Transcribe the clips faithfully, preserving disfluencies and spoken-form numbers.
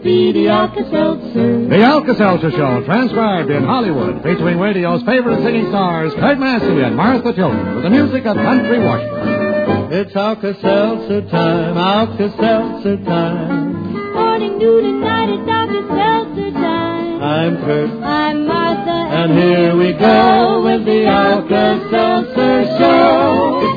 Speedy Alka-Seltzer. The Alka-Seltzer Show, transcribed in Hollywood, featuring radio's favorite singing stars, Kurt Massey and Martha Tilton, with the music of Country Washburn. It's Alka-Seltzer time, Alka-Seltzer time. Morning, noon, and night, it's Alka-Seltzer time. I'm Kurt. I'm Martha. And here we go with the Alka-Seltzer Show.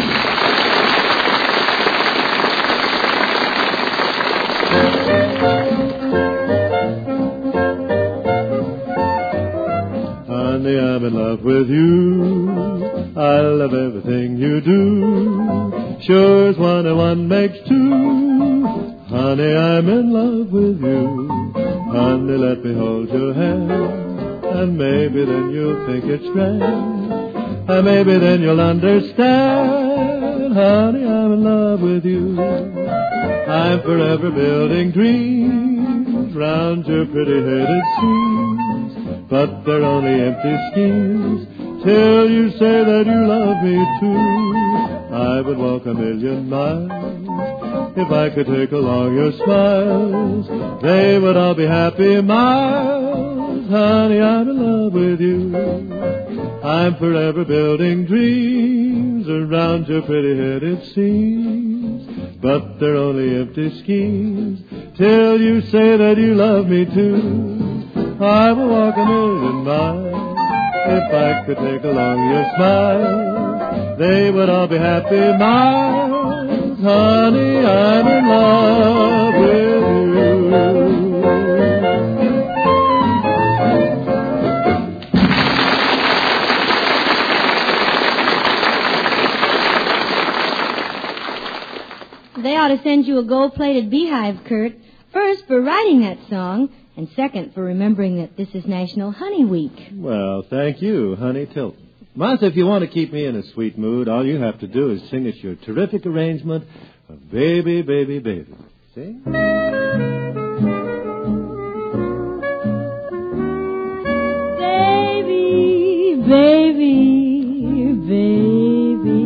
Honey, I'm in love with you. I love everything you do. Sure as one and one makes two. Honey, I'm in love with you. Honey, let me hold your hand. And maybe then you'll think it's grand. And maybe then you'll understand. Honey, I'm in love with you. I'm forever building dreams round your pretty head, it seems. But they're only empty schemes till you say that you love me too. I would walk a million miles if I could take along your smiles. They would all be happy miles. Honey, I'm in love with you. I'm forever building dreams around your pretty head, it seems. But they're only empty schemes till you say that you love me too. I will walk a million miles if I could take along your smile. They would all be happy miles. Honey, I'm in love with you. They ought to send you a gold-plated beehive, Kurt. First, for writing that song, and second, for remembering that this is National Honey Week. Well, thank you, Honey Tilton. Martha, if you want to keep me in a sweet mood, all you have to do is sing us your terrific arrangement of Baby, Baby, Baby. Sing? Baby, baby, baby,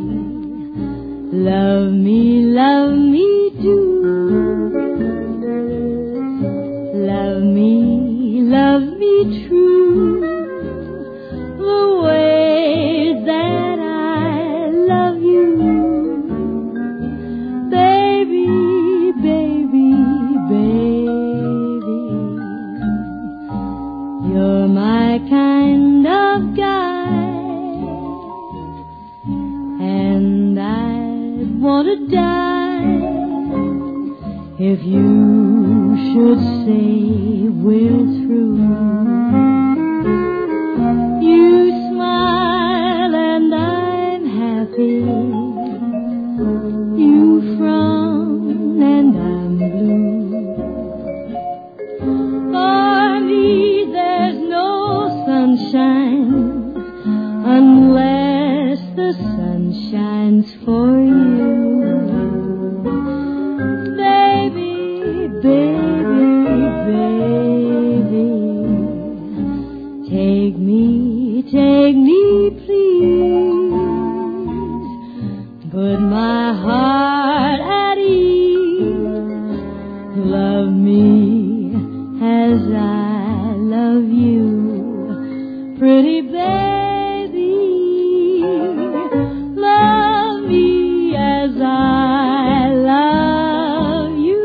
love me, love me do. Love me, love me true, the way that I love you. Baby, baby, baby, you're my kind of guy, and I'd want to die if you should say we're through. You smile and I'm happy. You frown and I'm blue. For me there's no sunshine unless the sun shines for you. Baby, baby, take me, take me, please. Put my heart at ease. Love me as I love you. Pretty baby, love me as I love you.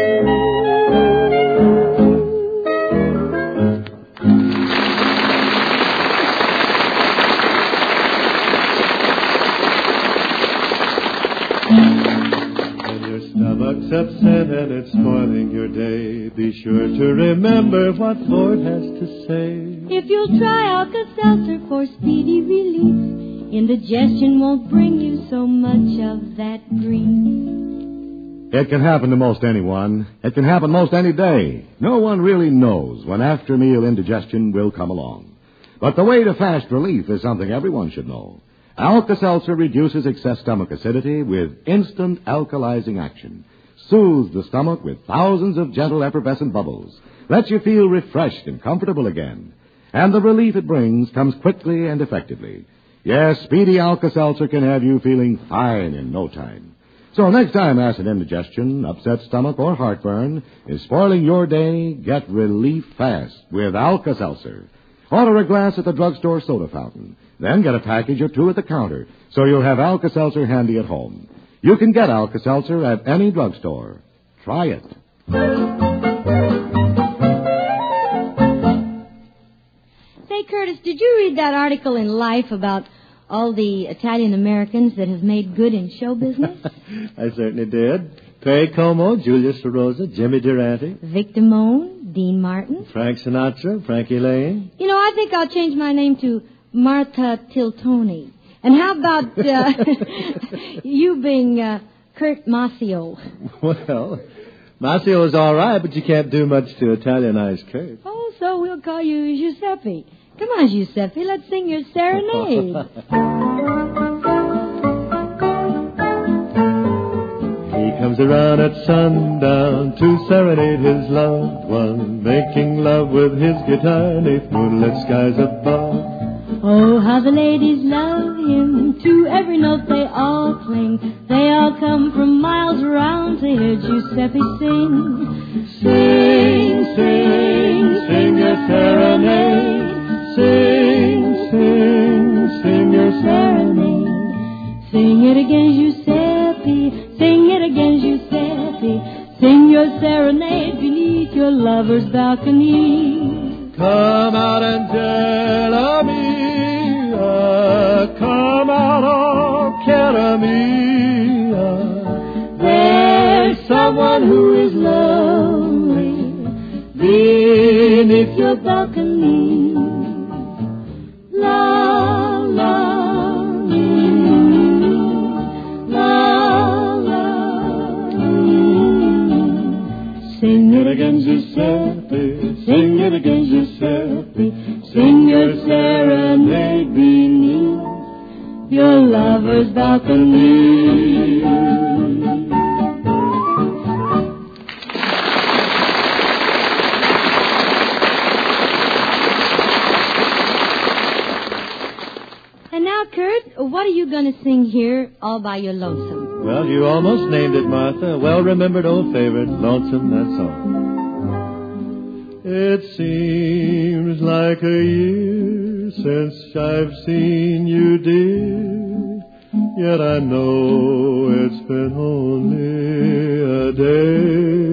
Stomach's upset and it's spoiling your day. Be sure to remember what Ford has to say. If you'll try Alka-Seltzer for speedy relief, indigestion won't bring you so much of that grief. It can happen to most anyone. It can happen most any day. No one really knows when after-meal indigestion will come along. But the way to fast relief is something everyone should know. Alka-Seltzer reduces excess stomach acidity with instant alkalizing action. Soothes the stomach with thousands of gentle effervescent bubbles. Lets you feel refreshed and comfortable again. And the relief it brings comes quickly and effectively. Yes, Speedy Alka-Seltzer can have you feeling fine in no time. So next time acid indigestion, upset stomach, or heartburn is spoiling your day, get relief fast with Alka-Seltzer. Order a glass at the drugstore soda fountain. Then get a package or two at the counter, so you'll have Alka-Seltzer handy at home. You can get Alka-Seltzer at any drugstore. Try it. Say, Curtis, did you read that article in Life about all the Italian Americans that have made good in show business? I certainly did. Perry Como, Julius Rosa, Jimmy Durante, Vic Damone, Dean Martin, Frank Sinatra, Frankie Lane. You know, I think I'll change my name to Martha Tiltoni. And how about uh, you being uh, Kurt Mascio? Well, Mascio is all right, but you can't do much to Italianize Kurt. Oh, so we'll call you Giuseppe. Come on, Giuseppe, let's sing your serenade. He comes around at sundown to serenade his loved one, making love with his guitar neath moonlit skies above. Oh, how the ladies love him. To every note they all cling. They all come from miles around to hear Giuseppe sing. Sing, sing, sing your serenade. Sing, sing, sing your serenade. Sing it again, Giuseppe. Sing it again, Giuseppe. Sing your serenade beneath your lover's balcony. Come out and tell me. Come out, oh, cara mia. There's someone who is lonely beneath your balcony. La, la, mm, la, la, mm. Sing it again, Giuseppe. Sing it again, Giuseppe. Sing your serenade beneath your lover's balcony. And now, Kurt, what are you going to sing here all by your lonesome? Well, you almost named it, Martha. Well-remembered old favorite, Lonesome, that's all. It seems like a year since I've seen you, dear, yet I know it's been only a day.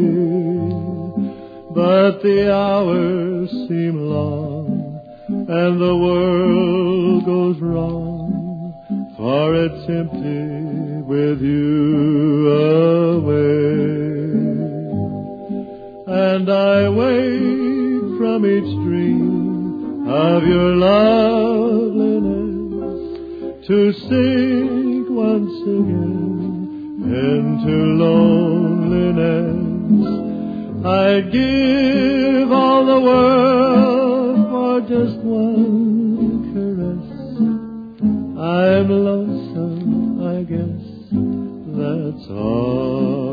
But the hours seem long, and the world goes wrong, for it's empty with you away. And I wake from each dream of your loveliness to sink once again into loneliness. I'd give all the world for just one caress. I'm lonesome, I guess, that's all.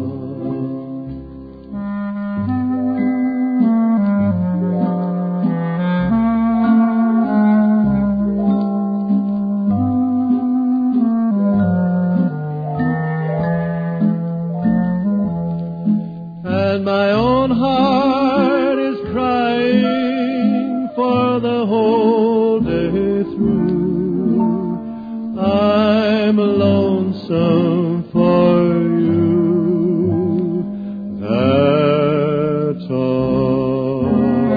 And my own heart is crying for the whole day through. I'm lonesome for you, that's all.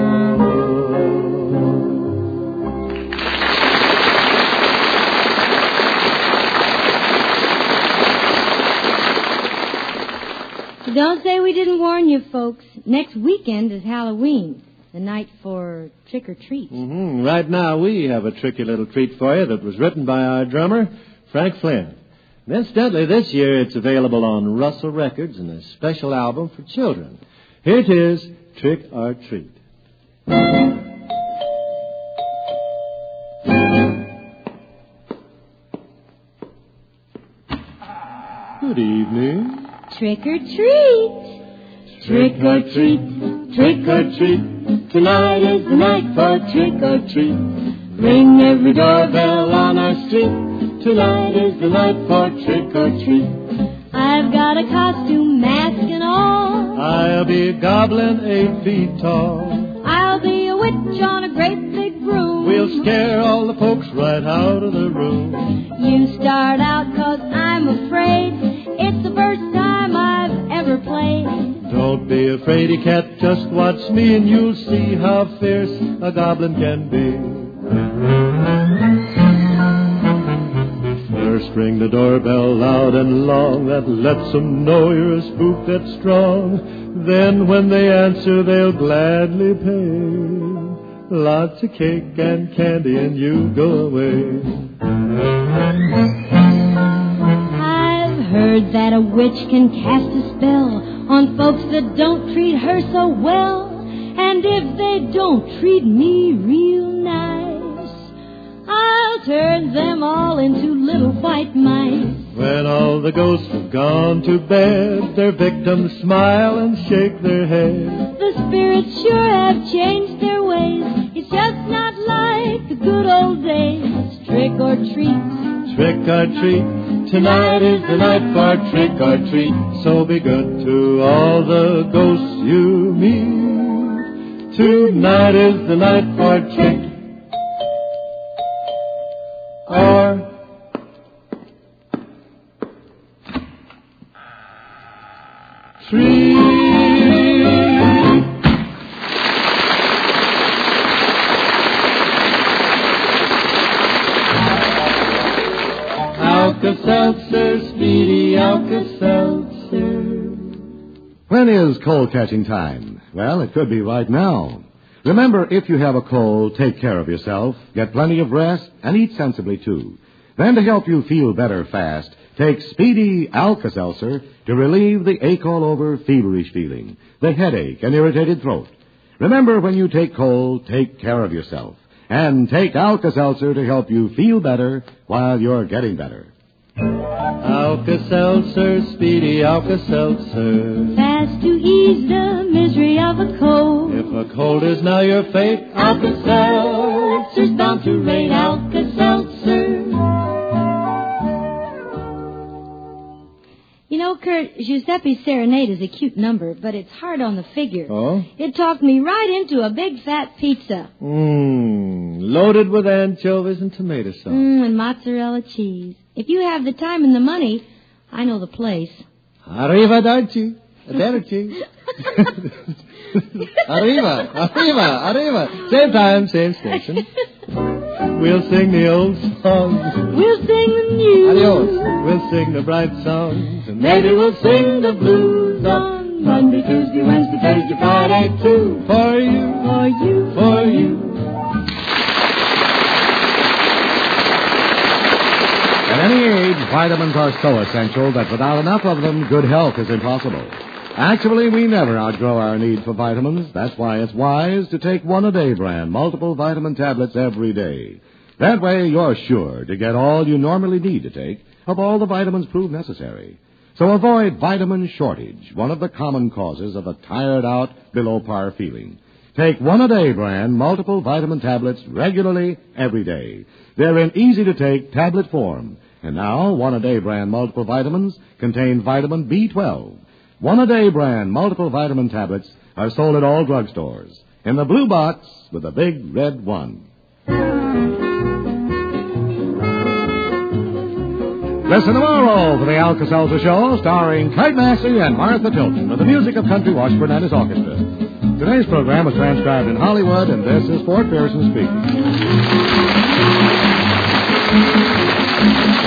Don't say we didn't warn you, folks. Next weekend is Halloween, the night for trick-or-treat. Mm-hmm. Right now we have a tricky little treat for you that was written by our drummer, Frank Flynn. And incidentally, this year it's available on Russell Records in a special album for children. Here it is, Trick or Treat. Good evening. Trick or treat. Trick or treat. Trick or treat. Tonight is the night for trick or treat. Ring every doorbell on our street. Tonight is the night for trick or treat. I I've got a costume, mask and all. I'll be a goblin eight feet tall. I'll be a witch on a great big broom. We'll scare all the folks right out of the room. You start out 'cause I'm afraid. It's the first time I've ever played. Don't be afraid, cat, just watch me and you'll see how fierce a goblin can be. First ring the doorbell loud and long, that lets them know you're a spook that's strong. Then when they answer, they'll gladly pay. Lots of cake and candy and you go away. I've heard that a witch can cast a spell on folks that don't treat her so well. And if they don't treat me real nice, I'll turn them all into little white mice. When all the ghosts have gone to bed, their victims smile and shake their heads. The spirits sure have changed their ways. It's just not like the good old days. Trick or treat. Trick or treat. Tonight is the night for trick or treat. So be good to all the ghosts you meet. Tonight is the night for trick or treat. Alka-Seltzer, Speedy Alka-Seltzer. When is cold catching time? Well, it could be right now. Remember, if you have a cold, take care of yourself, get plenty of rest, and eat sensibly, too. Then, to help you feel better fast, take Speedy Alka-Seltzer to relieve the ache-all-over feverish feeling, the headache and irritated throat. Remember, when you take cold, take care of yourself. And take Alka-Seltzer to help you feel better while you're getting better. Alka-Seltzer, Speedy Alka-Seltzer. Fast to ease the misery of a cold. If a cold is now your fate, Alka-Seltzer's bound to rate. Alka-Seltzer. You know, Kurt, Giuseppe's Serenade is a cute number, but it's hard on the figure. Oh? It talked me right into a big fat pizza. Mmm, loaded with anchovies and tomato sauce. Mmm, and mozzarella cheese. If you have the time and the money, I know the place. Arrivederci. Arrivederci. Arriva, arriva, arriva. Same time, same station. We'll sing the old songs. We'll sing the new. Adios. We'll sing the bright songs. And maybe we'll sing the blues on Monday, Tuesday, Wednesday, Thursday, Friday, too. For you, For you. for you. At any age, vitamins are so essential that without enough of them, good health is impossible. Actually, we never outgrow our need for vitamins. That's why it's wise to take One-A-Day brand multiple vitamin tablets every day. That way, you're sure to get all you normally need to take of all the vitamins proved necessary. So avoid vitamin shortage, one of the common causes of a tired-out, below-par feeling. Take One-A-Day brand multiple vitamin tablets regularly every day. They're in easy-to-take tablet form. And now, One-A-Day brand multiple vitamins contain vitamin B twelve. One-A-Day brand multiple vitamin tablets are sold at all drugstores in the blue box with a big red one. Listen tomorrow for the Alka-Seltzer Show, starring Kite Massey and Martha Tilton, with the music of Country Washburn and his orchestra. Today's program was transcribed in Hollywood, and this is Fort Pearson speaking.